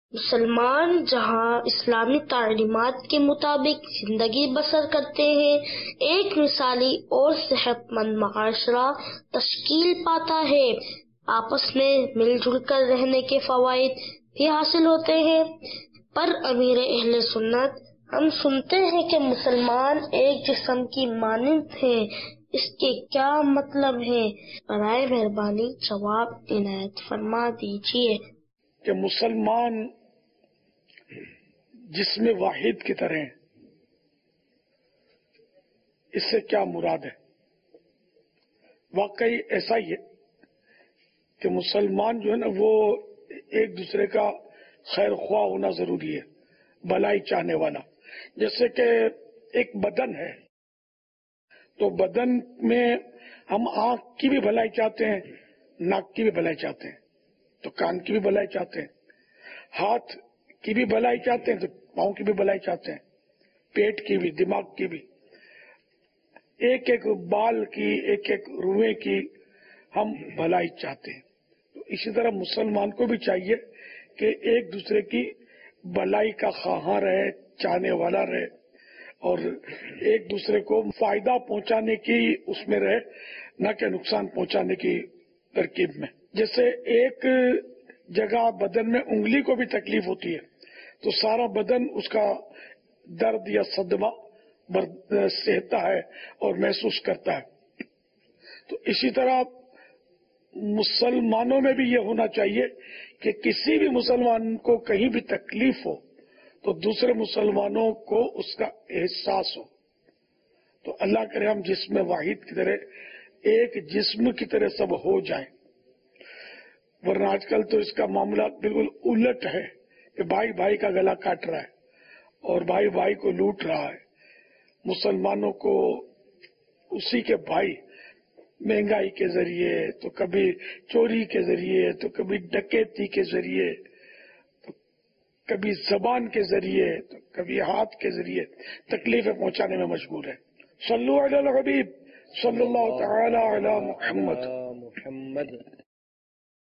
مسلمان جہاں اسلامی تعلیمات کے مطابق زندگی بسر کرتے ہیں، ایک مثالی اور صحت مند معاشرہ تشکیل پاتا ہے، آپس میں مل جل کر رہنے کے فوائد بھی حاصل ہوتے ہیں۔ پر امیر اہل سنت، ہم سنتے ہیں کہ مسلمان ایک جسم کی مانند ہیں، اس کے کیا مطلب ہے؟ برائے مہربانی جواب عنایت فرما دیجیے۔ کہ مسلمان جسم واحد کی طرح ہیں، اس سے کیا مراد ہے؟ واقعی ایسا ہی ہے کہ مسلمان جو ہے نا وہ ایک دوسرے کا خیر خواہ ہونا ضروری ہے، بھلائی چاہنے والا۔ جیسے کہ ایک بدن ہے تو بدن میں ہم آنکھ کی بھی بھلائی چاہتے ہیں، ناک کی بھی بھلائی چاہتے ہیں، تو کان کی بھی بھلائی چاہتے ہیں، ہاتھ کی بھی بھلائی چاہتے ہیں تو پاؤں کی بھی بھلائی چاہتے ہیں، پیٹ کی بھی، دماغ کی بھی، ایک ایک بال کی، ایک ایک روئے کی ہم بھلائی چاہتے ہیں۔ تو اسی طرح مسلمان کو بھی چاہیے کہ ایک دوسرے کی بھلائی کا خواہاں رہے، چاہنے والا رہے، اور ایک دوسرے کو فائدہ پہنچانے کی اس میں رہے، نہ کہ نقصان پہنچانے کی ترکیب میں۔ جیسے ایک جگہ بدن میں انگلی کو بھی تکلیف ہوتی ہے تو سارا بدن اس کا درد یا صدمہ سہتا ہے اور محسوس کرتا ہے۔ تو اسی طرح مسلمانوں میں بھی یہ ہونا چاہیے کہ کسی بھی مسلمان کو کہیں بھی تکلیف ہو تو دوسرے مسلمانوں کو اس کا احساس ہو۔ تو اللہ کرے ہم جسم واحد کی طرح ایک جسم کی طرح سب ہو جائیں، ورنہ آج کل تو اس کا معاملہ بالکل الٹ ہے کہ بھائی بھائی کا گلا کاٹ رہا ہے اور بھائی بھائی کو لوٹ رہا ہے، مسلمانوں کو اسی کے بھائی مہنگائی کے ذریعے، تو کبھی چوری کے ذریعے، تو کبھی ڈکیتی کے ذریعے، تو کبھی زبان کے ذریعے، تو کبھی ہاتھ کے ذریعے تکلیفیں پہنچانے میں مشغول ہے۔ صلو علی الحبیب صلی اللہ تعالی علی محمد۔